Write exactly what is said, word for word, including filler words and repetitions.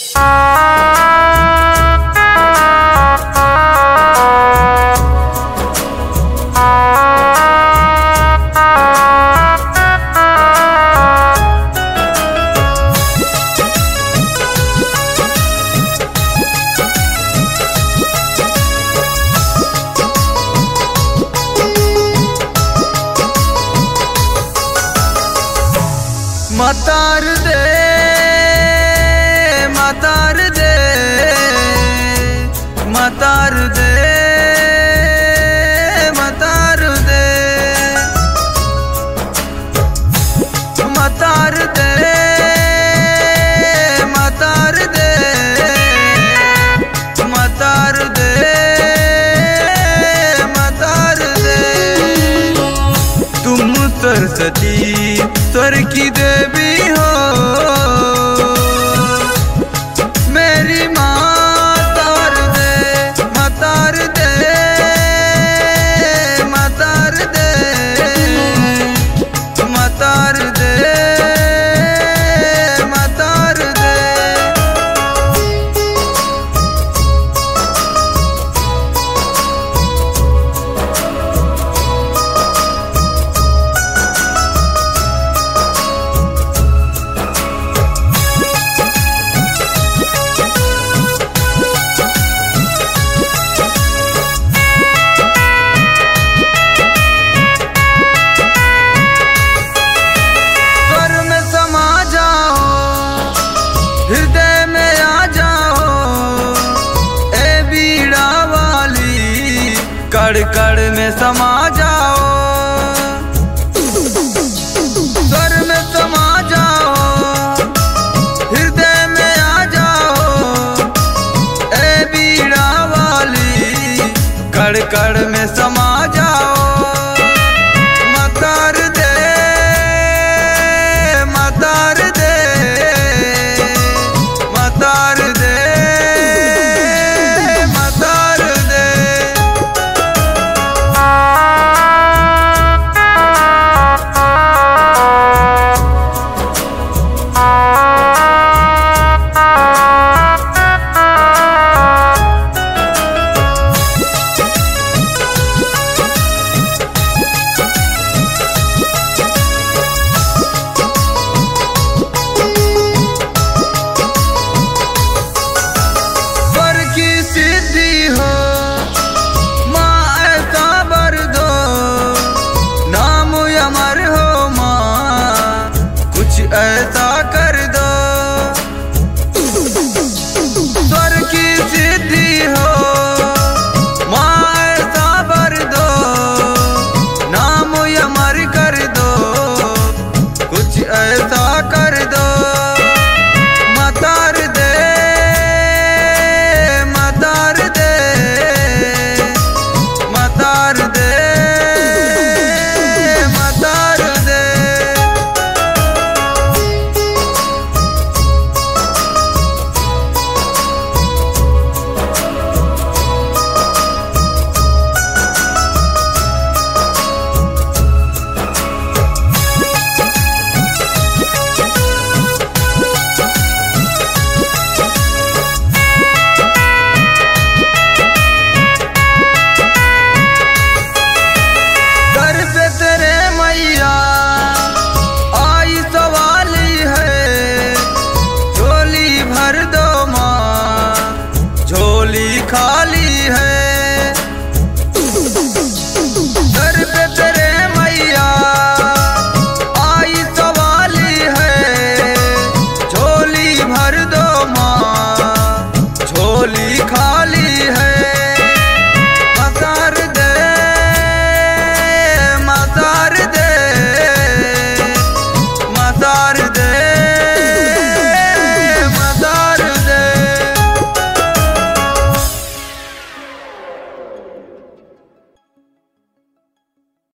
मतार दे मतार दे मतार दे मतार दे मतार दे मतार दे मतार दे मतार दे तुम सरस्वती स्वर की देवी हो मेरी मातार दे मतार दे मतार दे मतार दे मतार दे हृदय में आ जाओ ए बीड़ा वाली कड़ कड़ में समा जाओ स्वर में समा जाओ हृदय में आ जाओ ए बीड़ा वाली कड़ कड़ में समा जाओ मतार दे मतार दे मतार दे मतार दे सिद्धि हो माँ ऐसा बर दो नाम अमर हो माँ कुछ ऐसा कर दो स्वर की सिद्धि हो माँ ऐसा बर दो नाम अमर कर दो कुछ ऐसा कर दो मतार दे मतार दे मतार दे मतार दे खाली है दर पे तेरे मैया आई सवाली है झोली भर दो माँ झोली खाली